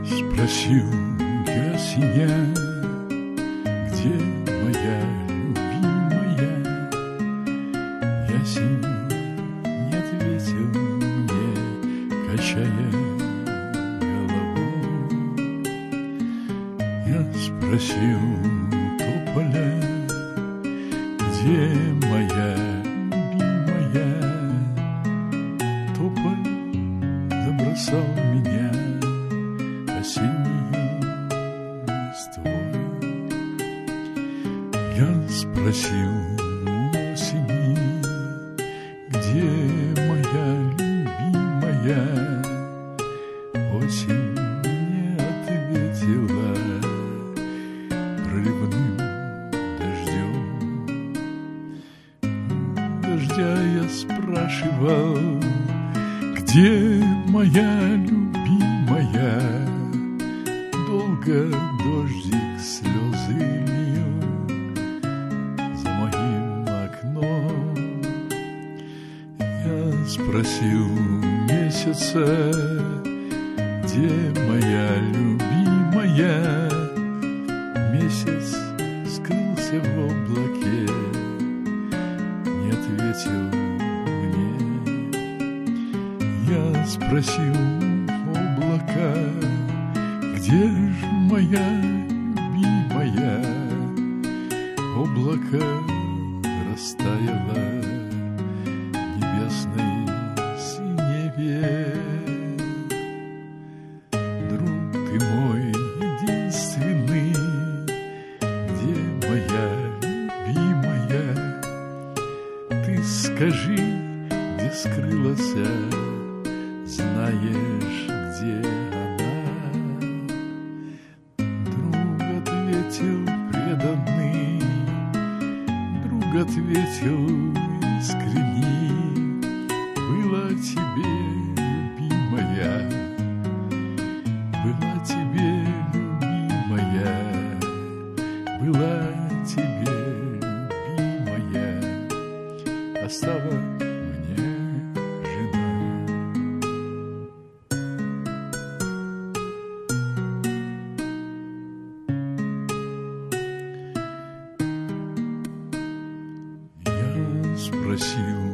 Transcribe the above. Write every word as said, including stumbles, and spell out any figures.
Спросил я синя, где моя любимая? Ясень не ответил мне, качая голову. Я спросил тополя, где моя любимая? Тополь забросал меня осенней листвой. Я спросил осени, где моя любимая? Осень не ответила проливным дождем. У дождя я спрашивал, где моя любимая? Долго дождик слезы лил за моим окном. Я спросил месяца, где моя любимая? Месяц скрылся в облаке, не ответил мне. Я спросил облака, где ж моя любимая? Облако растаяло в небесной синеве. Друг ты мой единственный, где моя любимая? Ты скажи, где скрылась, знаешь, где она? Друг ответил преданный, друг ответил искренний: была тебе любимая, была тебе любимая, была тебе любимая, а стала мне жена. Я спросил